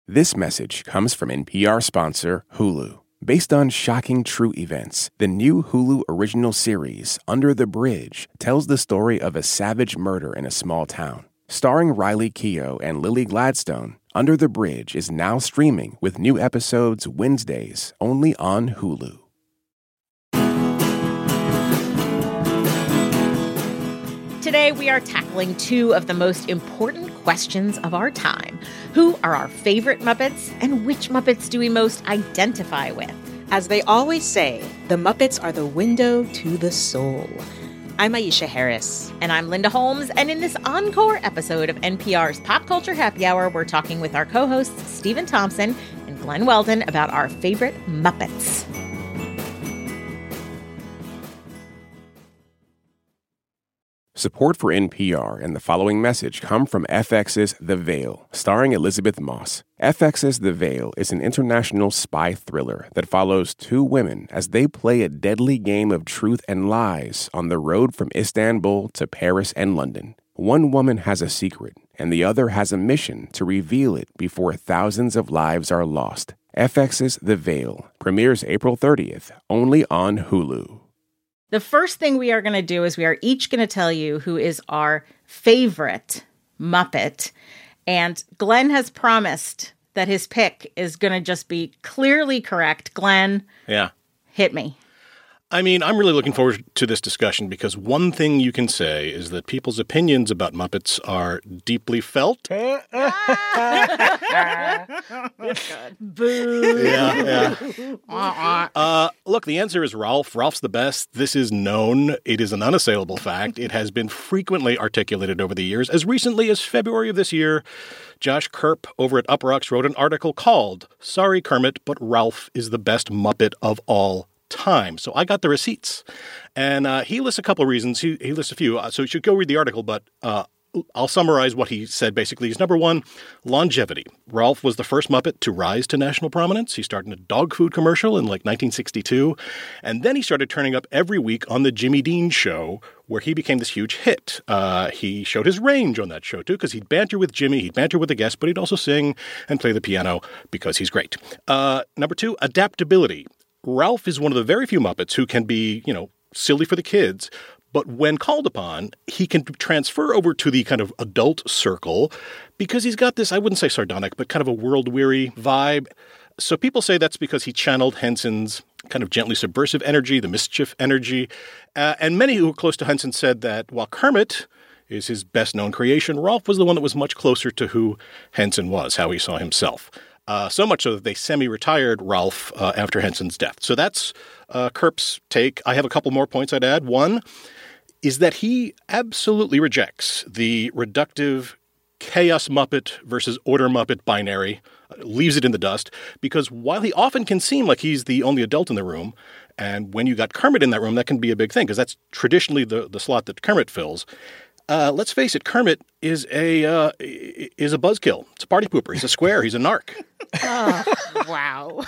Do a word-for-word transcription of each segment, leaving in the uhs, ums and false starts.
This message comes from N P R sponsor Hulu. Based on shocking true events, the new Hulu original series, Under the Bridge, tells the story of a savage murder in a small town. Starring Riley Keough and Lily Gladstone, Under the Bridge is now streaming with new episodes Wednesdays only on Hulu. Today, we are tackling two of the most important questions of our time. Who are our favorite Muppets, and which Muppets do we most identify with? As they always say, the Muppets are the window to the soul. I'm Aisha Harris. And I'm Linda Holmes, and in this encore episode of N P R's Pop Culture Happy Hour, we're talking with our co-hosts Stephen Thompson and Glenn Weldon about our favorite Muppets. Support for N P R and the following message come from F X's The Veil, starring Elizabeth Moss. F X's The Veil is an international spy thriller that follows two women as they play a deadly game of truth and lies on the road from Istanbul to Paris and London. One woman has a secret, and the other has a mission to reveal it before thousands of lives are lost. F X's The Veil premieres April thirtieth, only on Hulu. The first thing we are going to do is we are each going to tell you who is our favorite Muppet. And Glenn has promised that his pick is going to just be clearly correct. Glenn, yeah, hit me. I mean, I'm really looking forward to this discussion because one thing you can say is that people's opinions about Muppets are deeply felt. Boo. Yeah, yeah. Uh, look, the answer is Ralph. Ralph's the best. This is known. It is an unassailable fact. It has been frequently articulated over the years. As recently as February of this year, Josh Kerp over at Uproxx wrote an article called "Sorry, Kermit, but Ralph is the best Muppet of all time." So I got the receipts. And uh, he lists a couple of reasons. He, he lists a few. Uh, so you should go read the article, but uh, I'll summarize what he said basically. Is number one, longevity. Ralph was the first Muppet to rise to national prominence. He started in a dog food commercial in like nineteen sixty-two. And then he started turning up every week on the Jimmy Dean Show, where he became this huge hit. Uh, he showed his range on that show, too, because he'd banter with Jimmy, he'd banter with the guests, but he'd also sing and play the piano because he's great. Uh, number two, adaptability. Ralph is one of the very few Muppets who can be, you know, silly for the kids, but when called upon, he can transfer over to the kind of adult circle because he's got this, I wouldn't say sardonic, but kind of a world-weary vibe. So people say that's because he channeled Henson's kind of gently subversive energy, the mischief energy. Uh, and many who were close to Henson said that while Kermit is his best-known creation, Ralph was the one that was much closer to who Henson was, how he saw himself. Uh, so much so that they semi-retired Ralph uh, after Henson's death. So that's uh, Kerp's take. I have a couple more points I'd add. One is that he absolutely rejects the reductive chaos Muppet versus order Muppet binary, uh, leaves it in the dust, because while he often can seem like he's the only adult in the room, and when you got Kermit in that room, that can be a big thing, because that's traditionally the, the slot that Kermit fills. Uh, let's face it, Kermit is a uh, is a buzzkill. It's a party pooper. He's a square. He's a narc. Oh, wow.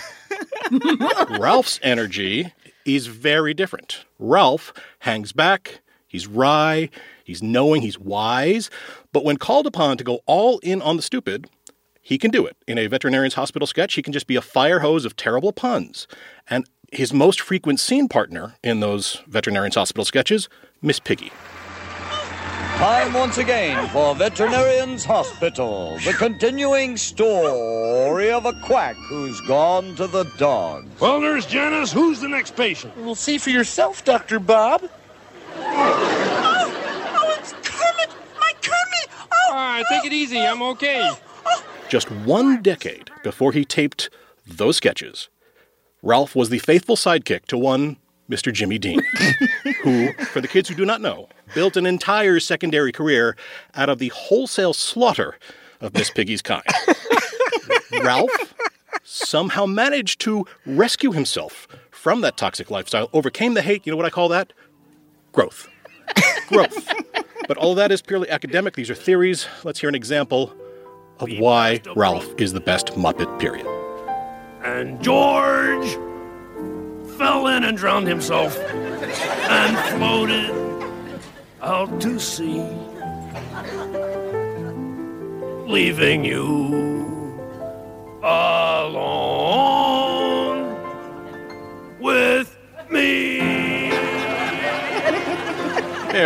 Ralph's energy is very different. Ralph hangs back. He's wry. He's knowing. He's wise. But when called upon to go all in on the stupid, he can do it. In a veterinarian's hospital sketch, he can just be a fire hose of terrible puns. And his most frequent scene partner in those veterinarian's hospital sketches, Miss Piggy. Time once again for Veterinarian's Hospital, the continuing story of a quack who's gone to the dogs. Well, Nurse Janice, who's the next patient? We'll see for yourself, Doctor Bob. Oh, oh, it's Kermit! My Kermit! Oh, All right, take it easy. I'm okay. Just one decade before he taped those sketches, Ralph was the faithful sidekick to one Mister Jimmy Dean, who, for the kids who do not know, built an entire secondary career out of the wholesale slaughter of Miss Piggy's kind. Ralph somehow managed to rescue himself from that toxic lifestyle, overcame the hate. You know what I call that? Growth. Growth. But all of that is purely academic. These are theories. Let's hear an example of why Ralph is the best Muppet, period. And George fell in and drowned himself and floated out to sea, leaving you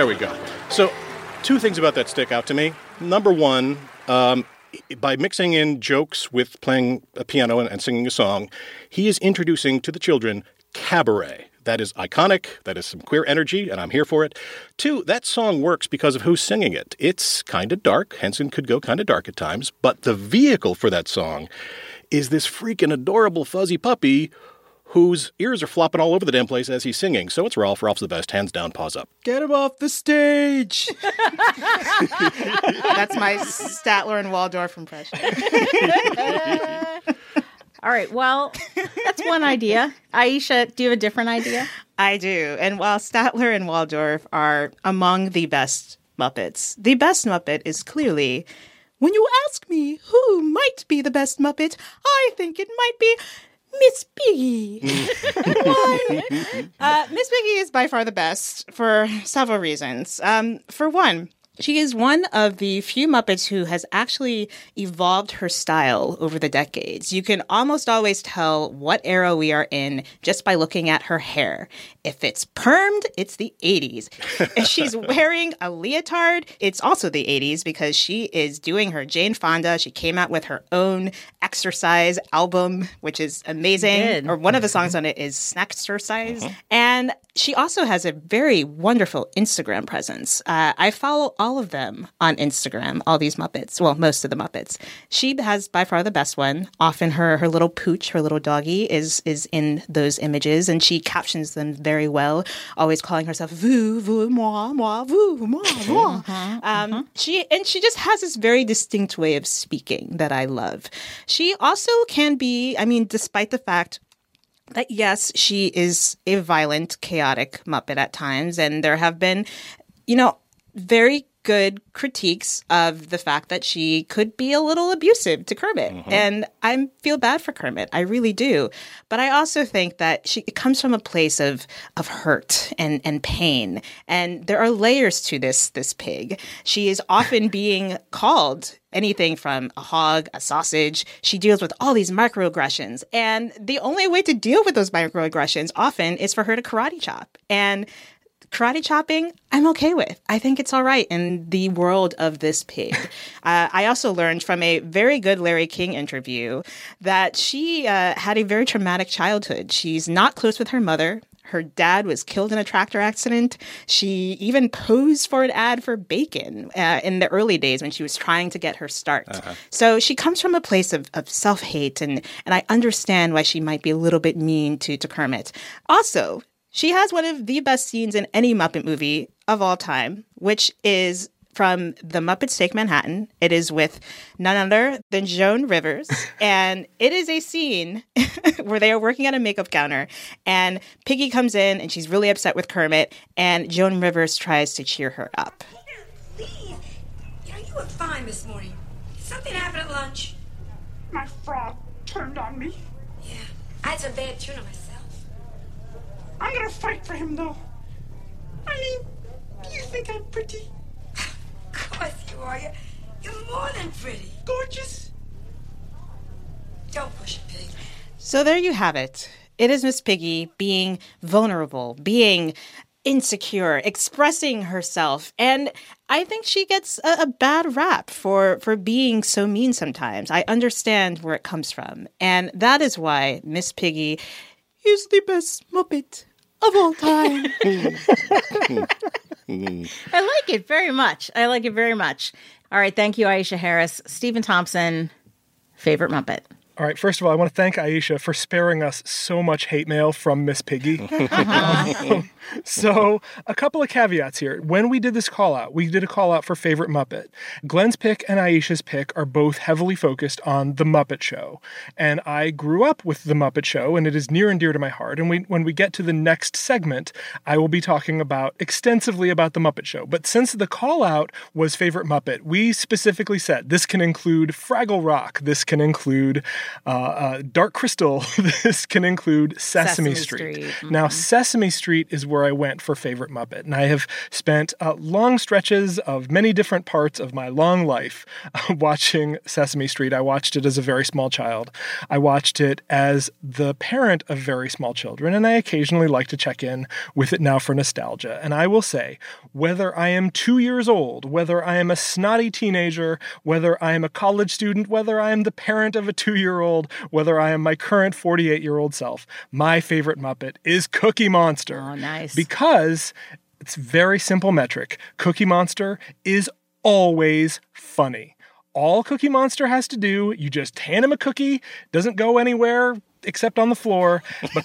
There we go. So, two things about that stick out to me. Number one, um, by mixing in jokes with playing a piano and, and singing a song, he is introducing to the children cabaret. That is iconic. That is some queer energy, and I'm here for it. Two, that song works because of who's singing it. It's kind of dark. Henson could go kind of dark at times, but the vehicle for that song is this freaking adorable fuzzy puppy whose ears are flopping all over the damn place as he's singing. So it's Ralph. Ralph's the best. Hands down, paws up. Get him off the stage! That's my Statler and Waldorf impression. All right, well, that's one idea. Aisha, do you have a different idea? I do. And while Statler and Waldorf are among the best Muppets, the best Muppet is clearly, when you ask me who might be the best Muppet, I think it might be Miss Piggy. Why? Uh, Miss Piggy is by far the best for several reasons. Um, for one, she is one of the few Muppets who has actually evolved her style over the decades. You can almost always tell what era we are in just by looking at her hair. If it's permed, it's the eighties. If she's wearing a leotard, it's also the eighties because she is doing her Jane Fonda. She came out with her own exercise album, which is amazing. Or one of the songs on it is Snackstercise. Uh-huh. And she also has a very wonderful Instagram presence. Uh, I follow all of them on Instagram, all these Muppets. Well, most of the Muppets. She has by far the best one. Often her her little pooch, her little doggy, is is in those images, and she captions them very well, always calling herself vous, vous, moi, moi, vous, moi, moi. Uh-huh, um, uh-huh. She and she just has this very distinct way of speaking that I love. She also can be, I mean, despite the fact that, yes, she is a violent, chaotic Muppet at times. And there have been, you know, very good critiques of the fact that she could be a little abusive to Kermit. Mm-hmm. And I feel bad for Kermit. I really do. But I also think that she it comes from a place of of hurt and, and pain. And there are layers to this this pig. She is often being called anything from a hog, a sausage. She deals with all these microaggressions. And the only way to deal with those microaggressions often is for her to karate chop. And karate chopping, I'm okay with. I think it's all right in the world of this pig. uh, I also learned from a very good Larry King interview that she uh, had a very traumatic childhood. She's not close with her mother. Her dad was killed in a tractor accident. She even posed for an ad for bacon uh, in the early days when she was trying to get her start. Uh-huh. So she comes from a place of, of self-hate, and, and I understand why she might be a little bit mean to, to Kermit. Also, she has one of the best scenes in any Muppet movie of all time, which is from The Muppets Take Manhattan. It is with none other than Joan Rivers. And it is a scene where they are working at a makeup counter. And Piggy comes in and she's really upset with Kermit. And Joan Rivers tries to cheer her up. Peter, please. You know, you were fine this morning. Did something happen at lunch? My frog turned on me. Yeah, I had some bad tuna myself. I'm gonna fight for him, though. I mean, do you think I'm pretty? Of course you are. You're, you're more than pretty. Gorgeous. Don't push it, Pig. So there you have it. It is Miss Piggy being vulnerable, being insecure, expressing herself. And I think she gets a, a bad rap for, for being so mean sometimes. I understand where it comes from. And that is why Miss Piggy is the best Muppet of all time. I like it very much. I like it very much. All right. Thank you, Aisha Harris. Stephen Thompson, favorite Muppet. All right, first of all, I want to thank Aisha for sparing us so much hate mail from Miss Piggy. Uh-huh. um, so, a couple of caveats here. When we did this call-out, we did a call-out for favorite Muppet. Glenn's pick and Aisha's pick are both heavily focused on The Muppet Show. And I grew up with The Muppet Show, and it is near and dear to my heart. And we, when we get to the next segment, I will be talking about extensively about The Muppet Show. But since the call-out was favorite Muppet, we specifically said this can include Fraggle Rock, this can include Uh, uh, Dark Crystal, this can include Sesame, Sesame Street. Street. Mm-hmm. Now, Sesame Street is where I went for favorite Muppet, and I have spent uh, long stretches of many different parts of my long life uh, watching Sesame Street. I watched it as a very small child. I watched it as the parent of very small children, and I occasionally like to check in with it now for nostalgia. And I will say, whether I am two years old, whether I am a snotty teenager, whether I am a college student, whether I am the parent of a two-year-old, whether I am my current forty-eight-year-old self, my favorite Muppet is Cookie Monster. Oh, nice. Because it's very simple metric. Cookie Monster is always funny. All Cookie Monster has to do, you just hand him a cookie, doesn't go anywhere except on the floor, but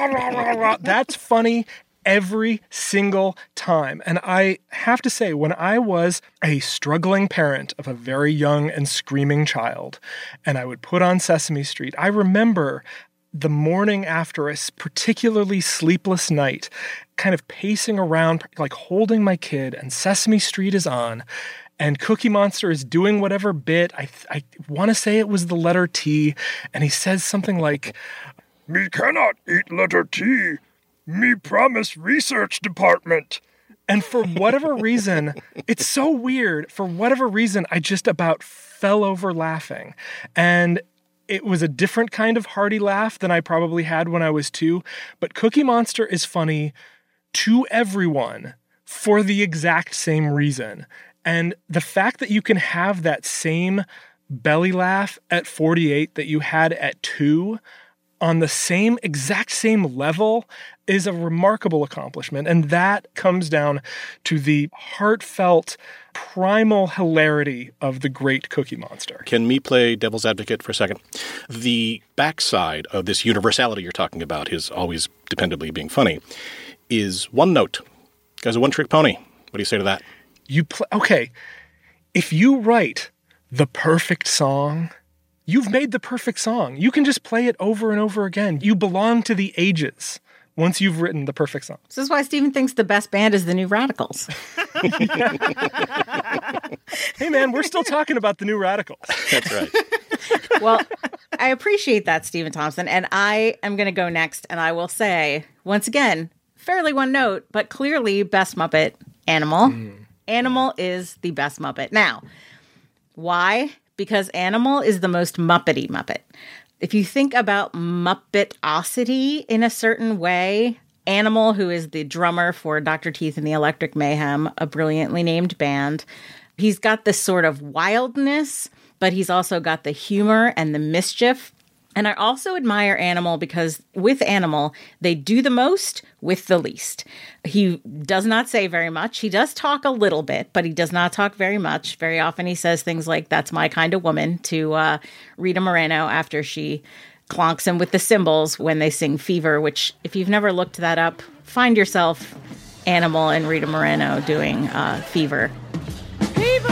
that's funny every single time. And I have to say, when I was a struggling parent of a very young and screaming child, and I would put on Sesame Street, I remember the morning after a particularly sleepless night, kind of pacing around, like holding my kid, and Sesame Street is on, and Cookie Monster is doing whatever bit. I, I want to say it was the letter T, and he says something like, "Me cannot eat letter T. Me promise research department." And for whatever reason, it's so weird. For whatever reason, I just about fell over laughing. And it was a different kind of hearty laugh than I probably had when I was two. But Cookie Monster is funny to everyone for the exact same reason. And the fact that you can have that same belly laugh at forty-eight that you had at two on the same, exact same level is a remarkable accomplishment. And that comes down to the heartfelt, primal hilarity of the great Cookie Monster. Can me play devil's advocate for a second? The backside of this universality you're talking about, his always dependably being funny, is one note. Guy's a one-trick pony. What do you say to that? You play, okay, if you write the perfect song, you've made the perfect song. You can just play it over and over again. You belong to the ages once you've written the perfect song. This is why Stephen thinks the best band is the New Radicals. Hey, man, we're still talking about the New Radicals. That's right. Well, I appreciate that, Stephen Thompson. And I am going to go next. And I will say, once again, fairly one note, but clearly best Muppet, Animal. Mm. Animal is the best Muppet. Now, why? Because Animal is the most Muppety Muppet. If you think about Muppetosity in a certain way, Animal, who is the drummer for Doctor Teeth and the Electric Mayhem, a brilliantly named band, he's got this sort of wildness, but he's also got the humor and the mischief. And I also admire Animal because with Animal, they do the most with the least. He does not say very much. He does talk a little bit, but he does not talk very much. Very often he says things like, "That's my kind of woman," to uh, Rita Moreno after she clonks him with the cymbals when they sing Fever, which if you've never looked that up, find yourself Animal and Rita Moreno doing uh, Fever. Fever!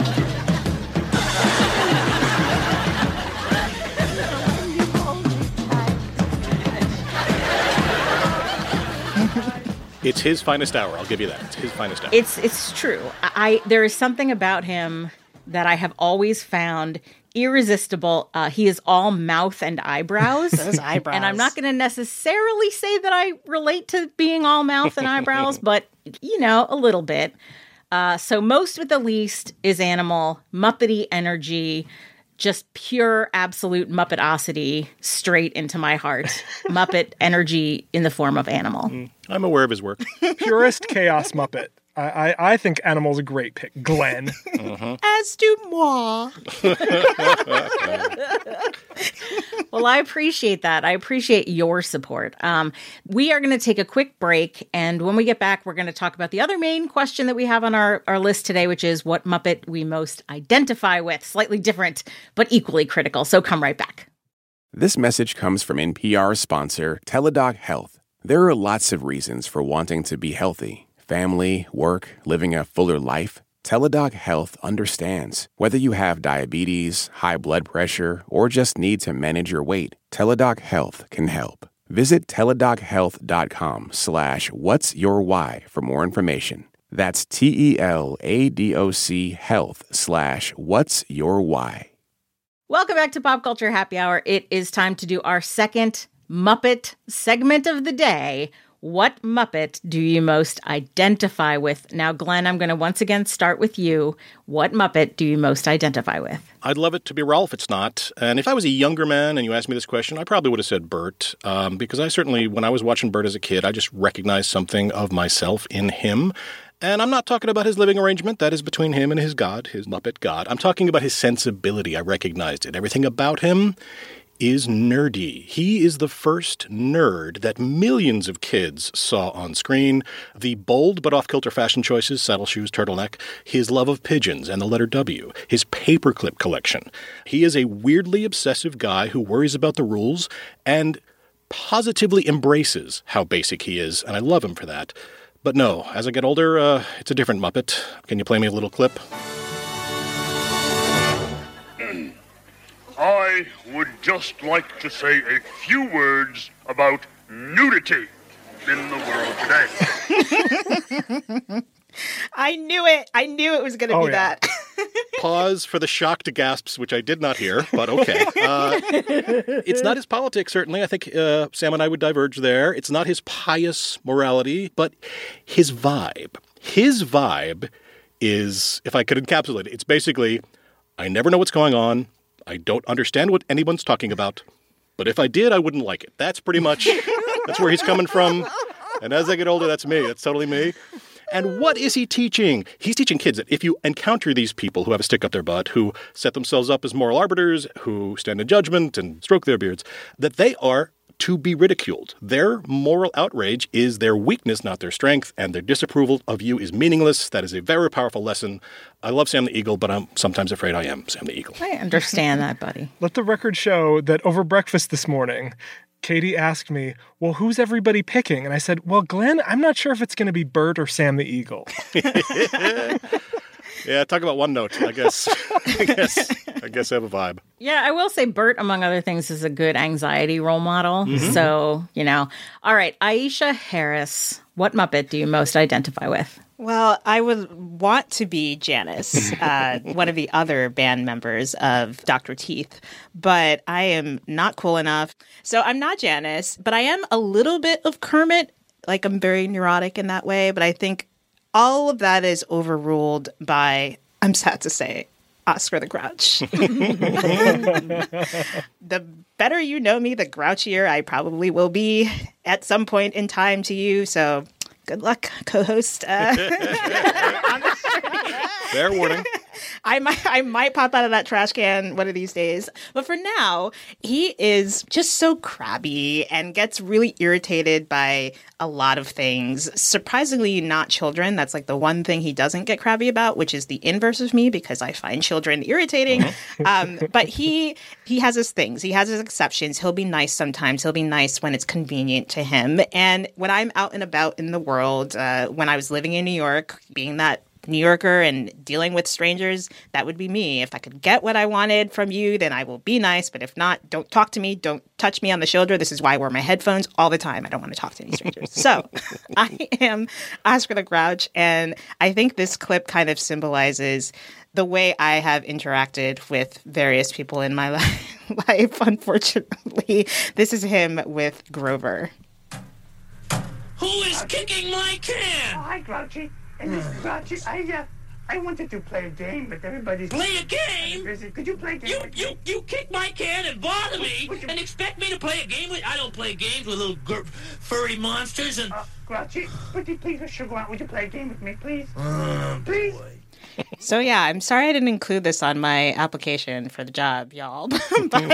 It's his finest hour. I'll give you that. It's his finest hour. It's it's true. I there is something about him that I have always found irresistible. Uh, he is all mouth and eyebrows. Those eyebrows. And I'm not going to necessarily say that I relate to being all mouth and eyebrows, but, you know, a little bit. Uh, so most with the least is Animal, Muppety energy, just pure, absolute Muppetosity straight into my heart. Muppet energy in the form of Animal. Mm, I'm aware of his work. Purest chaos Muppet. I, I, I think Animal's a great pick. Glenn. Uh-huh. As do moi. Well, I appreciate that. I appreciate your support. Um, we are going to take a quick break. And when we get back, we're going to talk about the other main question that we have on our, our list today, which is what Muppet we most identify with. Slightly different, but equally critical. So come right back. This message comes from N P R sponsor Teladoc Health. There are lots of reasons for wanting to be healthy. Family, work, living a fuller life. Teladoc Health understands. Whether you have diabetes, high blood pressure, or just need to manage your weight, Teladoc Health can help. Visit teladochealth.com slash what's your why for more information. That's T E L A D O C health slash what's your why. Welcome back to Pop Culture Happy Hour. It is time to do our second Muppet segment of the day. What Muppet do you most identify with? Now, Glenn, I'm going to once again start with you. What Muppet do you most identify with? I'd love it to be Ralph. It's not. And if I was a younger man and you asked me this question, I probably would have said Bert, um, because I certainly, when I was watching Bert as a kid, I just recognized something of myself in him. And I'm not talking about his living arrangement. That is between him and his god, his Muppet god. I'm talking about his sensibility. I recognized it. Everything about him is nerdy. He is the first nerd that millions of kids saw on screen. The bold but off-kilter fashion choices, saddle shoes, turtleneck, his love of pigeons and the letter W, his paperclip collection. He is a weirdly obsessive guy who worries about the rules and positively embraces how basic he is, and I love him for that. But no, as I get older, uh, it's a different Muppet. Can you play me a little clip? I would just like to say a few words about nudity in the world today. I knew it. I knew it was going to Oh, be yeah. that. Pause for the shocked gasps, which I did not hear, but okay. Uh, it's not his politics, certainly. I think uh, Sam and I would diverge there. It's not his pious morality, but his vibe. His vibe is, if I could encapsulate it, it's basically, I never know what's going on. I don't understand what anyone's talking about. But if I did, I wouldn't like it. That's pretty much, that's where he's coming from. And as I get older, that's me. That's totally me. And what is he teaching? He's teaching kids that if you encounter these people who have a stick up their butt, who set themselves up as moral arbiters, who stand in judgment and stroke their beards, that they are to be ridiculed. Their moral outrage is their weakness, not their strength, and their disapproval of you is meaningless. That is a very powerful lesson. I love Sam the Eagle, but I'm sometimes afraid I am Sam the Eagle. I understand that, buddy. Let the record show that over breakfast this morning, Katie asked me, well, who's everybody picking? And I said, well, Glenn, I'm not sure if it's going to be Bert or Sam the Eagle. Yeah, talk about one note. I guess, I guess, I guess I have a vibe. Yeah, I will say Bert, among other things, is a good anxiety role model. Mm-hmm. So, you know. All right, Aisha Harris, what Muppet do you most identify with? Well, I would want to be Janice, uh, one of the other band members of Doctor Teeth, but I am not cool enough. So I'm not Janice, but I am a little bit of Kermit. Like, I'm very neurotic in that way, but I think all of that is overruled by, I'm sad to say, Oscar the Grouch. The better you know me, the grouchier I probably will be at some point in time to you. So good luck, co-host. Uh, Fair warning. I might, I might pop out of that trash can one of these days. But for now, he is just so crabby and gets really irritated by a lot of things. Surprisingly, not children. That's like the one thing he doesn't get crabby about, which is the inverse of me, because I find children irritating. um, but he he has his things. He has his exceptions. He'll be nice sometimes. He'll be nice when it's convenient to him. And when I'm out and about in the world, uh, when I was living in New York, being that New Yorker and dealing with strangers, that would be me. If I could get what I wanted from you, then I will be nice. But if not, don't talk to me. Don't touch me on the shoulder. This is why I wear my headphones all the time. I don't want to talk to any strangers. So I am Oscar the Grouch. And I think this clip kind of symbolizes the way I have interacted with various people in my life. Unfortunately, this is him with Grover. Who is kicking my can? Oh, hi, Grouchy. And this is Grouchy. I, uh, I wanted to play a game, but everybody's... Play a game? Busy. Could you play a game You, with you, me? you kick my can and bother me and expect me to play a game with... I don't play games with little gr- furry monsters and... Uh, Grouchy, would you please, Mister Grant, would you play a game with me, please? Oh, please? boy. So yeah, I'm sorry I didn't include this on my application for the job, y'all. But-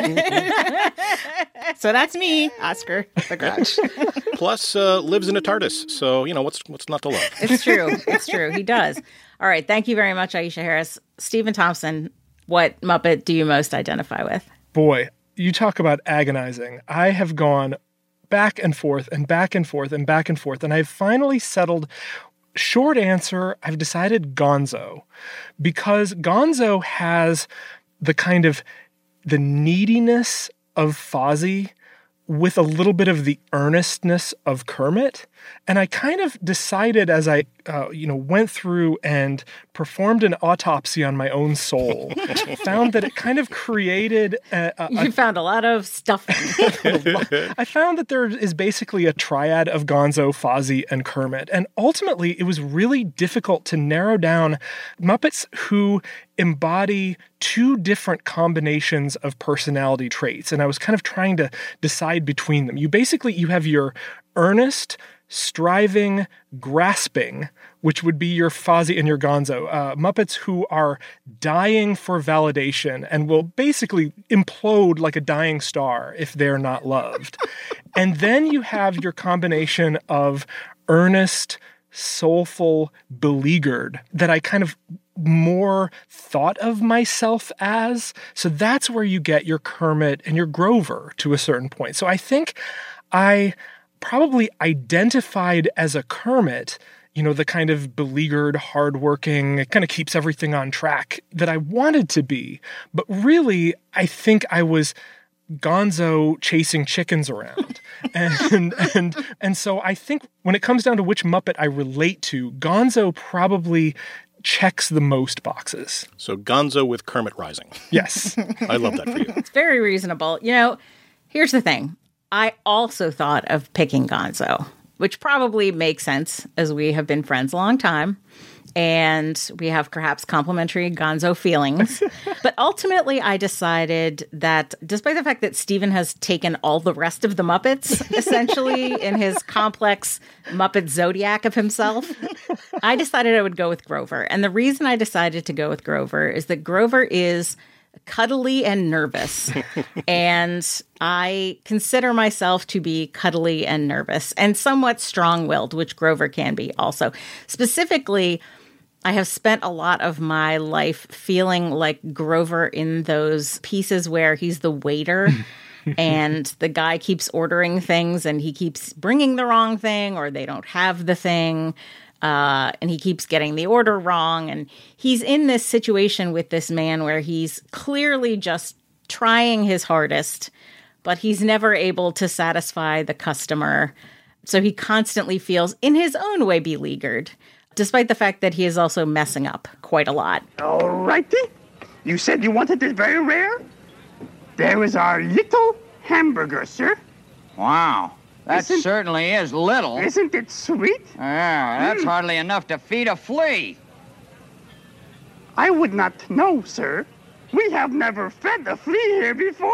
so that's me, Oscar the Grouch. Plus, uh, lives in a TARDIS, so, you know, what's what's not to love? It's true. It's true. He does. All right. Thank you very much, Aisha Harris. Stephen Thompson, what Muppet do you most identify with? Boy, you talk about agonizing. I have gone back and forth and back and forth and back and forth, and I've finally settled. Short answer, I've decided Gonzo, because Gonzo has the kind of the neediness of Fozzie with a little bit of the earnestness of Kermit. And I kind of decided as I uh, you know, went through and performed an autopsy on my own soul, found that it kind of created a, a, You found a lot of stuff. I found that there is basically a triad of Gonzo, Fozzie, and Kermit. And ultimately, it was really difficult to narrow down Muppets who embody two different combinations of personality traits. And I was kind of trying to decide between them. You basically, you have your earnest, striving, grasping, which would be your Fozzie and your Gonzo. Uh, Muppets who are dying for validation and will basically implode like a dying star if they're not loved. And then you have your combination of earnest, soulful, beleaguered that I kind of more thought of myself as. So that's where you get your Kermit and your Grover to a certain point. So I think I probably identified as a Kermit, you know, the kind of beleaguered, hardworking, kind of keeps everything on track that I wanted to be. But really, I think I was Gonzo chasing chickens around. and and and so I think when it comes down to which Muppet I relate to, Gonzo probably checks the most boxes. So Gonzo with Kermit rising. Yes. I love that for you. It's very reasonable. You know, here's the thing. I also thought of picking Gonzo, which probably makes sense as we have been friends a long time. And we have perhaps complementary Gonzo feelings. But ultimately, I decided that despite the fact that Steven has taken all the rest of the Muppets, essentially, in his complex Muppet zodiac of himself, I decided I would go with Grover. And the reason I decided to go with Grover is that Grover is cuddly and nervous. And I consider myself to be cuddly and nervous and somewhat strong-willed, which Grover can be also. Specifically, I have spent a lot of my life feeling like Grover in those pieces where he's the waiter and the guy keeps ordering things and he keeps bringing the wrong thing or they don't have the thing. Uh, and he keeps getting the order wrong. And he's in this situation with this man where he's clearly just trying his hardest, but he's never able to satisfy the customer. So he constantly feels, in his own way, beleaguered, despite the fact that he is also messing up quite a lot. All righty. You said you wanted it very rare? There is our little hamburger, sir. Wow. That Isn't- certainly is little. Isn't it sweet? Yeah, that's Mm. hardly enough to feed a flea. I would not know, sir. We have never fed a flea here before.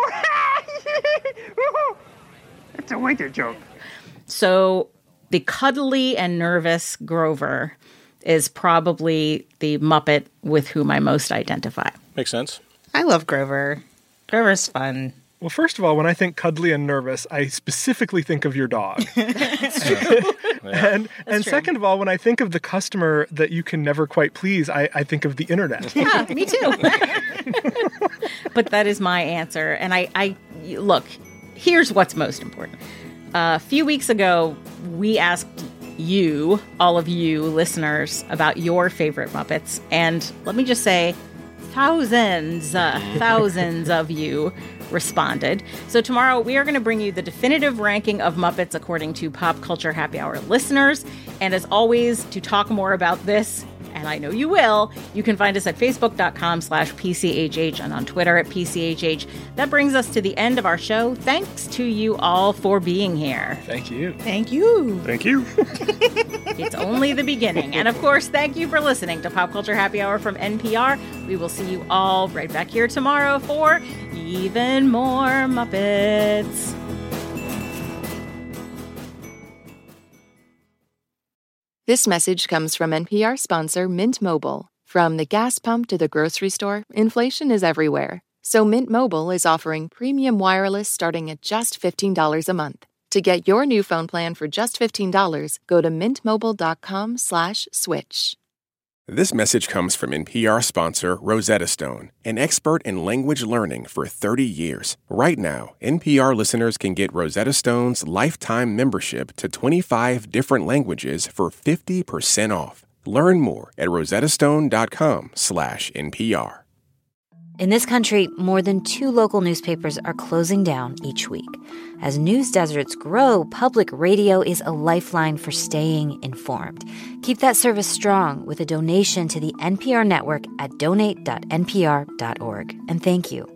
It's a waiter joke. So the cuddly and nervous Grover is probably the Muppet with whom I most identify. Makes sense. I love Grover. Grover's fun. Well, first of all, when I think cuddly and nervous, I specifically think of your dog. and and second of all, when I think of the customer that you can never quite please, I, I think of the internet. Yeah, me too. But that is my answer. And I, I look, here's what's most important. Uh, a few weeks ago, we asked you, all of you listeners, about your favorite Muppets. And let me just say, thousands, uh, thousands of you responded. So tomorrow we are going to bring you the definitive ranking of Muppets according to Pop Culture Happy Hour listeners. And as always, to talk more about this, and I know you will, you can find us at facebook.com slash PCHH and on Twitter at P C H H. That brings us to the end of our show. Thanks to you all for being here. Thank you. Thank you. Thank you. It's only the beginning. And of course, thank you for listening to Pop Culture Happy Hour from N P R. We will see you all right back here tomorrow for even more Muppets. This message comes from N P R sponsor Mint Mobile. From the gas pump to the grocery store, inflation is everywhere. So Mint Mobile is offering premium wireless starting at just fifteen dollars a month. To get your new phone plan for just fifteen dollars, go to mintmobile.com slash switch. This message comes from N P R sponsor Rosetta Stone, an expert in language learning for thirty years. Right now, N P R listeners can get Rosetta Stone's lifetime membership to twenty-five different languages for fifty percent off. Learn more at rosettastone.com slash NPR. In this country, more than two local newspapers are closing down each week. As news deserts grow, public radio is a lifeline for staying informed. Keep that service strong with a donation to the N P R network at donate dot n p r dot org. And thank you.